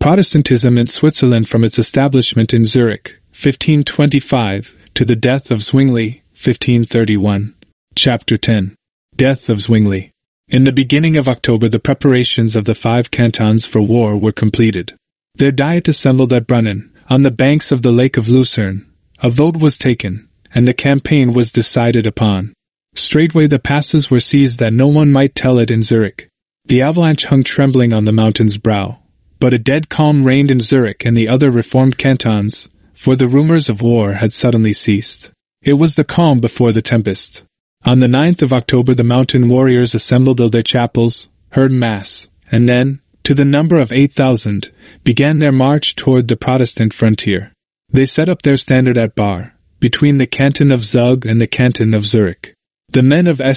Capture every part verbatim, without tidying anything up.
Protestantism in Switzerland from its establishment in Zurich, fifteen twenty-five, to the death of Zwingli, fifteen thirty-one. Chapter ten. Death of Zwingli. In the beginning of October the preparations of the five cantons for war were completed. Their diet assembled at Brunnen, on the banks of the Lake of Lucerne. A vote was taken, and the campaign was decided upon. Straightway the passes were seized that no one might tell it in Zurich. The avalanche hung trembling on the mountain's brow. But a dead calm reigned in Zurich and the other reformed cantons, for the rumors of war had suddenly ceased. It was the calm before the tempest. On the ninth of October the mountain warriors assembled at their chapels, heard Mass, and then, to the number of eight thousand, began their march toward the Protestant frontier. They set up their standard at Bar, between the canton of Zug and the canton of Zurich. The men of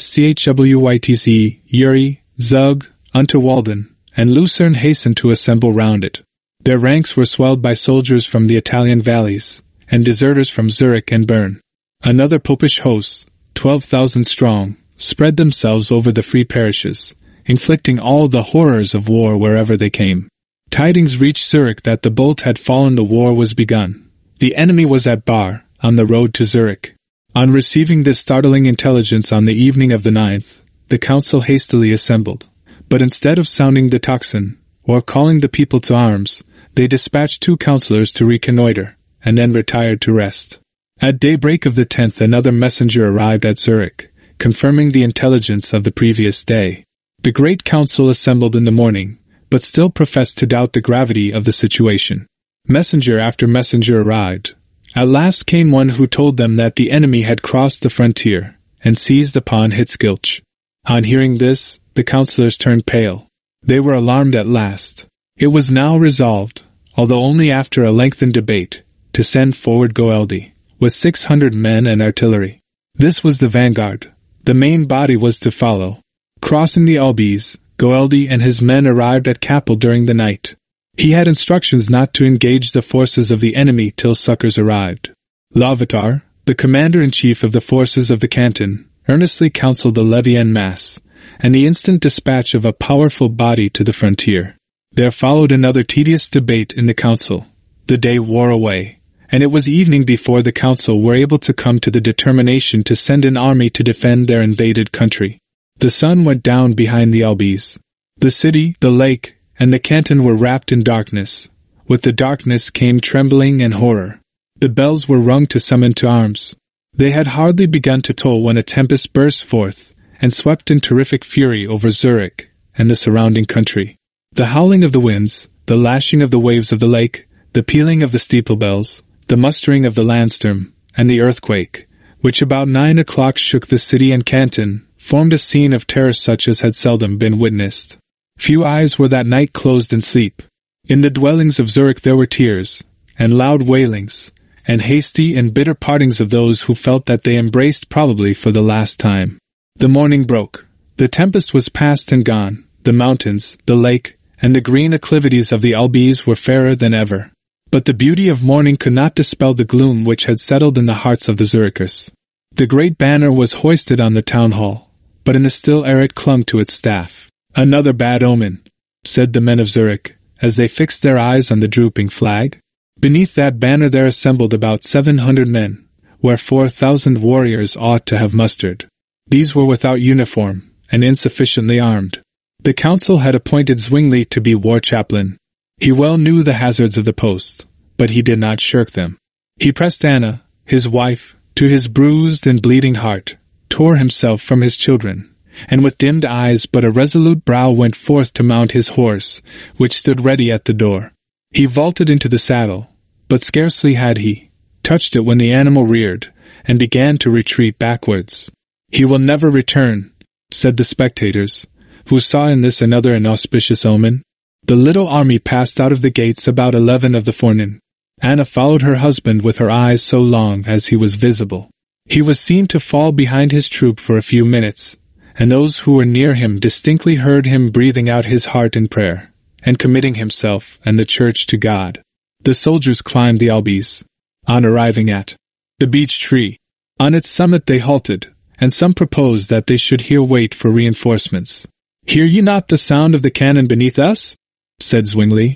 Schwytz, Uri, Zug, Unterwalden, and Lucerne hastened to assemble round it. Their ranks were swelled by soldiers from the Italian valleys, and deserters from Zurich and Bern. Another popish host, twelve thousand strong, spread themselves over the free parishes, inflicting all the horrors of war wherever they came. Tidings reached Zurich that the bolt had fallen, the war was begun. The enemy was at Bar, on the road to Zurich. On receiving this startling intelligence on the evening of the ninth, the council hastily assembled. But instead of sounding the tocsin, or calling the people to arms, they dispatched two councillors to reconnoiter, and then retired to rest. At daybreak of the tenth another messenger arrived at Zurich, confirming the intelligence of the previous day. The great council assembled in the morning, but still professed to doubt the gravity of the situation. Messenger after messenger arrived. At last came one who told them that the enemy had crossed the frontier, and seized upon Hitzkirch. On hearing this, the councillors turned pale. They were alarmed at last. It was now resolved, although only after a lengthened debate, to send forward Goeldi, with six hundred men and artillery. This was the vanguard. The main body was to follow. Crossing the Albis, Goeldi and his men arrived at Kappel during the night. He had instructions not to engage the forces of the enemy till succors arrived. Lavatar, the commander-in-chief of the forces of the canton, earnestly counselled the levy en masse, and the instant dispatch of a powerful body to the frontier. There followed another tedious debate in the council. The day wore away, and it was evening before the council were able to come to the determination to send an army to defend their invaded country. The sun went down behind the Albis. The city, the lake, and the canton were wrapped in darkness. With the darkness came trembling and horror. The bells were rung to summon to arms. They had hardly begun to toll when a tempest burst forth, and swept in terrific fury over Zurich and the surrounding country. The howling of the winds, the lashing of the waves of the lake, the pealing of the steeple bells, the mustering of the landsturm, and the earthquake, which about nine o'clock shook the city and canton, formed a scene of terror such as had seldom been witnessed. Few eyes were that night closed in sleep. In the dwellings of Zurich there were tears, and loud wailings, and hasty and bitter partings of those who felt that they embraced probably for the last time. The morning broke. The tempest was past and gone. The mountains, the lake, and the green acclivities of the Albis were fairer than ever. But the beauty of morning could not dispel the gloom which had settled in the hearts of the Zurichers. The great banner was hoisted on the town hall, but in the still air it clung to its staff. Another bad omen, said the men of Zurich, as they fixed their eyes on the drooping flag. Beneath that banner there assembled about seven hundred men, where four thousand warriors ought to have mustered. These were without uniform, and insufficiently armed. The council had appointed Zwingli to be war chaplain. He well knew the hazards of the post, but he did not shirk them. He pressed Anna, his wife, to his bruised and bleeding heart, tore himself from his children, and with dimmed eyes but a resolute brow went forth to mount his horse, which stood ready at the door. He vaulted into the saddle, but scarcely had he touched it when the animal reared, and began to retreat backwards. "He will never return," said the spectators, who saw in this another inauspicious omen. The little army passed out of the gates about eleven of the forenoon. Anna followed her husband with her eyes so long as he was visible. He was seen to fall behind his troop for a few minutes, and those who were near him distinctly heard him breathing out his heart in prayer, and committing himself and the church to God. The soldiers climbed the Albis. On arriving at the beech tree, on its summit they halted, and some proposed that they should here wait for reinforcements. "Hear ye not the sound of the cannon beneath us?" said Zwingli.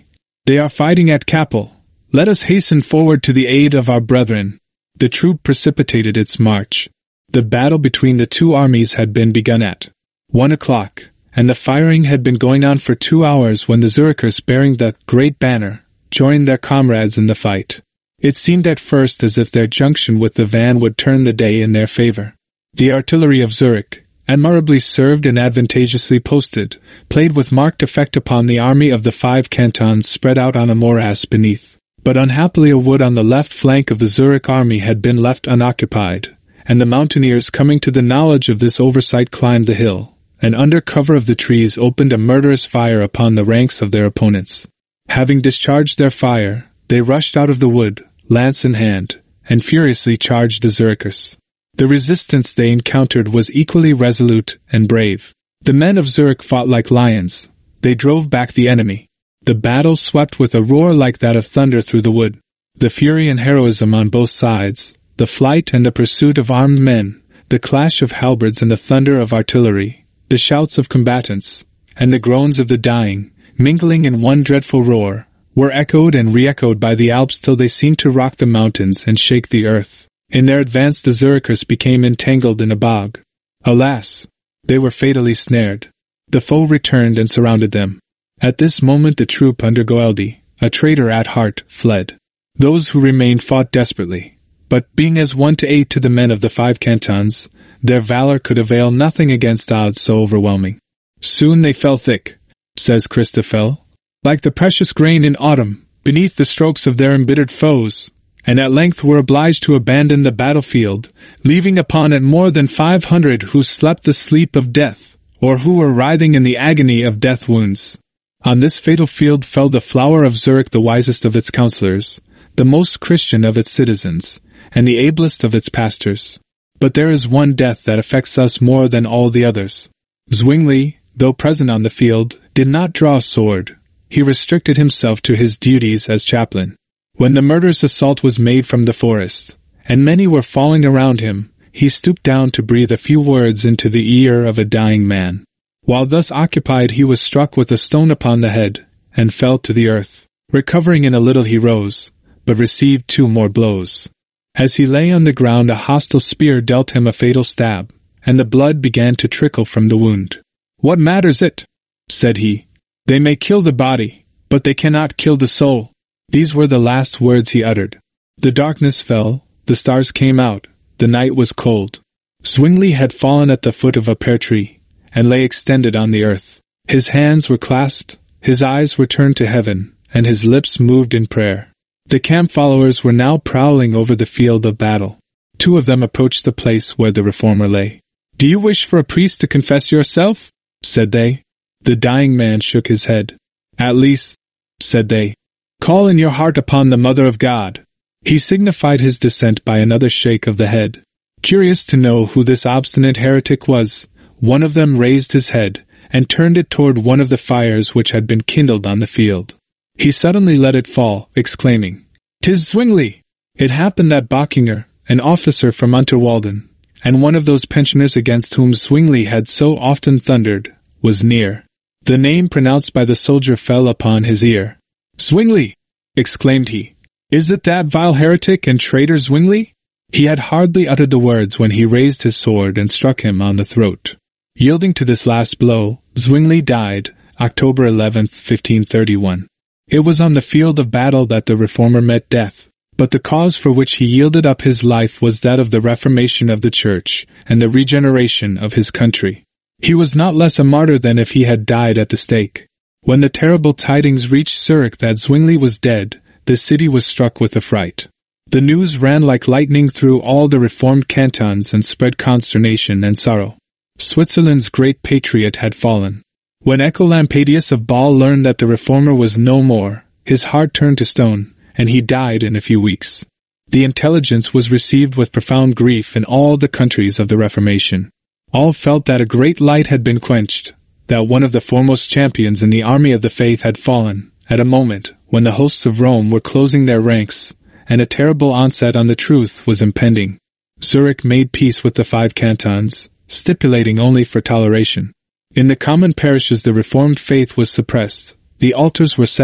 They are fighting at Kappel. Let us hasten forward to the aid of our brethren. The troop precipitated its march. The battle between the two armies had been begun at one o'clock, and the firing had been going on for two hours when the Zurichers bearing the great banner joined their comrades in the fight. It seemed at first as if their junction with the van would turn the day in their favor. The artillery of Zurich, admirably served and advantageously posted, played with marked effect upon the army of the five cantons spread out on a morass beneath. But unhappily a wood on the left flank of the Zurich army had been left unoccupied, and the mountaineers coming to the knowledge of this oversight climbed the hill, and under cover of the trees opened a murderous fire upon the ranks of their opponents. Having discharged their fire, they rushed out of the wood, lance in hand, and furiously charged the Zurichers. The resistance they encountered was equally resolute and brave. The men of Zurich fought like lions. They drove back the enemy. The battle swept with a roar like that of thunder through the wood. The fury and heroism on both sides, the flight and the pursuit of armed men, the clash of halberds and the thunder of artillery, the shouts of combatants, and the groans of the dying, mingling in one dreadful roar, were echoed and re-echoed by the Alps till they seemed to rock the mountains and shake the earth. In their advance the Zurichers became entangled in a bog. Alas! They were fatally snared. The foe returned and surrounded them. At this moment the troop under Goeldi, a traitor at heart, fled. Those who remained fought desperately, but being as one to eight to the men of the five cantons, their valor could avail nothing against odds so overwhelming. Soon they fell thick, says Christoffel, like the precious grain in autumn, beneath the strokes of their embittered foes, and at length were obliged to abandon the battlefield, leaving upon it more than five hundred who slept the sleep of death, or who were writhing in the agony of death wounds. On this fatal field fell the flower of Zurich, the wisest of its councillors, the most Christian of its citizens, and the ablest of its pastors. But there is one death that affects us more than all the others. Zwingli, though present on the field, did not draw a sword. He restricted himself to his duties as chaplain. When the murderous assault was made from the forest, and many were falling around him, he stooped down to breathe a few words into the ear of a dying man. While thus occupied he was struck with a stone upon the head, and fell to the earth. Recovering in a little he rose, but received two more blows. As he lay on the ground a hostile spear dealt him a fatal stab, and the blood began to trickle from the wound. "What matters it?" said he. "They may kill the body, but they cannot kill the soul." These were the last words he uttered. The darkness fell, the stars came out, the night was cold. Zwingli had fallen at the foot of a pear tree, and lay extended on the earth. His hands were clasped, his eyes were turned to heaven, and his lips moved in prayer. The camp followers were now prowling over the field of battle. Two of them approached the place where the reformer lay. "Do you wish for a priest to confess yourself?" said they. The dying man shook his head. "At least," said they, "call in your heart upon the Mother of God." He signified his dissent by another shake of the head. Curious to know who this obstinate heretic was, one of them raised his head, and turned it toward one of the fires which had been kindled on the field. He suddenly let it fall, exclaiming, "'Tis Zwingli!" It happened that Bockinger, an officer from Unterwalden, and one of those pensioners against whom Zwingli had so often thundered, was near. The name pronounced by the soldier fell upon his ear. "Zwingli!" exclaimed he. "Is it that vile heretic and traitor Zwingli?" He had hardly uttered the words when he raised his sword and struck him on the throat. Yielding to this last blow, Zwingli died, October eleventh, fifteen thirty-one. It was on the field of battle that the reformer met death, but the cause for which he yielded up his life was that of the reformation of the Church and the regeneration of his country. He was not less a martyr than if he had died at the stake. When the terrible tidings reached Zurich that Zwingli was dead, the city was struck with affright. The news ran like lightning through all the reformed cantons and spread consternation and sorrow. Switzerland's great patriot had fallen. When Ecolampadius of Ball learned that the reformer was no more, his heart turned to stone, and he died in a few weeks. The intelligence was received with profound grief in all the countries of the Reformation. All felt that a great light had been quenched, that one of the foremost champions in the army of the faith had fallen, at a moment when the hosts of Rome were closing their ranks, and a terrible onset on the truth was impending. Zurich made peace with the five cantons, stipulating only for toleration. In the common parishes the Reformed faith was suppressed, the altars were set up,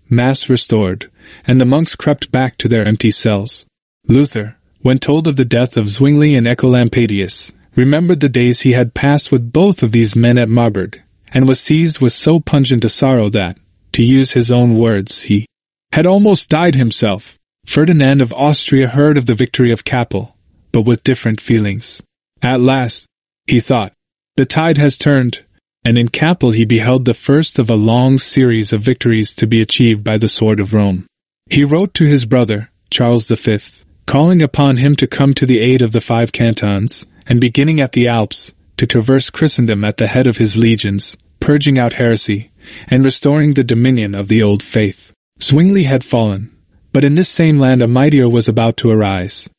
mass restored, and the monks crept back to their empty cells. Luther, when told of the death of Zwingli and Ecolampadius, remembered the days he had passed with both of these men at Marburg, and was seized with so pungent a sorrow that, to use his own words, he had almost died himself. Ferdinand of Austria heard of the victory of Kappel, but with different feelings. At last, he thought, the tide has turned, and in Kappel he beheld the first of a long series of victories to be achieved by the sword of Rome. He wrote to his brother, Charles the Fifth, calling upon him to come to the aid of the five cantons, and beginning at the Alps, to traverse Christendom at the head of his legions, purging out heresy, and restoring the dominion of the old faith. Zwingli had fallen, but in this same land a mightier was about to arise.